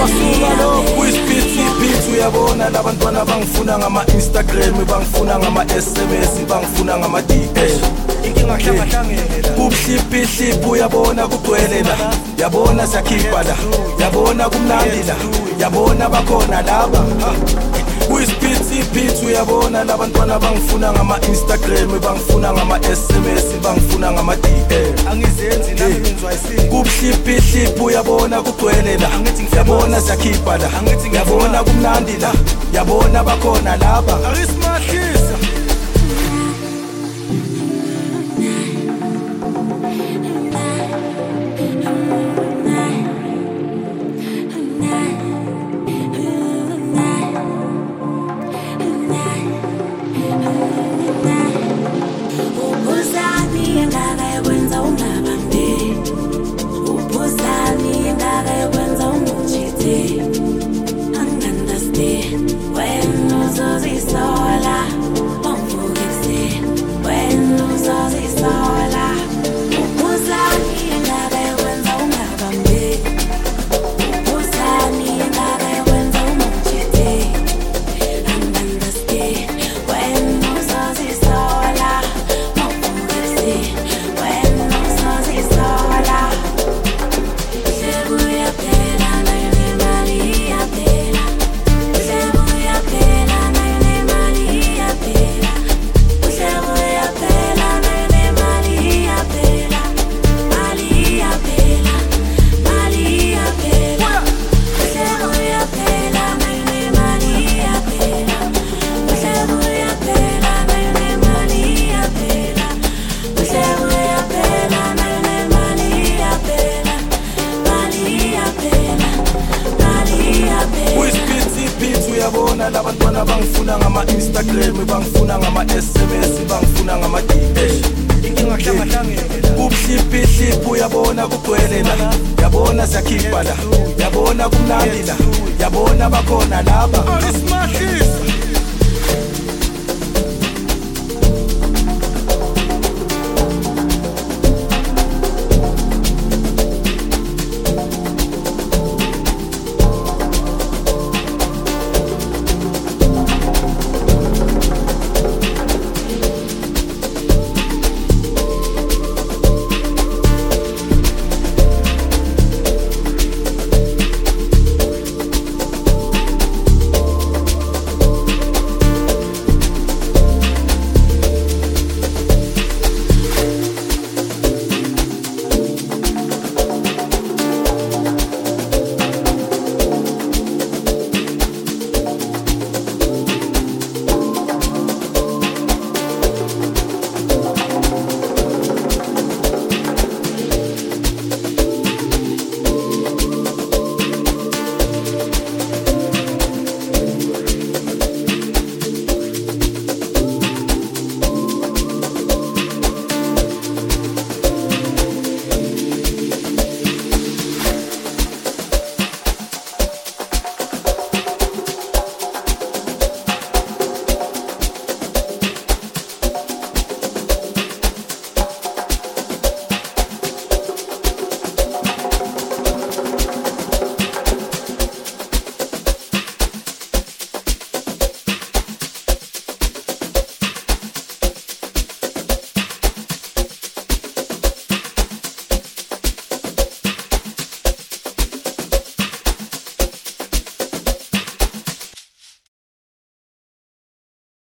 Masuka lo kwispitsi uyabona labantwana bangifuna ngama-Instagram, bangifuna ngama-SMS, bangifuna ngama-DM. Inkinga hlangahlangelela kubuhliphi uyabona kugcwele la, yabona siyakhipha la, yabona kumnandi la, yabona bakhona laba kwispitsi uyabona labantwana bangifuna ngama-Instagram, bangifuna ngama-SMS, bangifuna ngama-DM. Angizenzi nami ngizwa isini kubuhliphi uyabona kugcwele la, yabona siyakhipha la, yabona kumnandi la, yabona bakhona laba arisimahlisa. Uyabona labantwana bangifuna ngama-Instagram, bangifuna ngama-SMS, bangifuna ngama-DM. Inkinga hlangahlangelela kubuhliphi uyabona kugcwele la, yabona siyakhipha la, yabona kumnandi la, yabona bakhona laba arisimahlisa.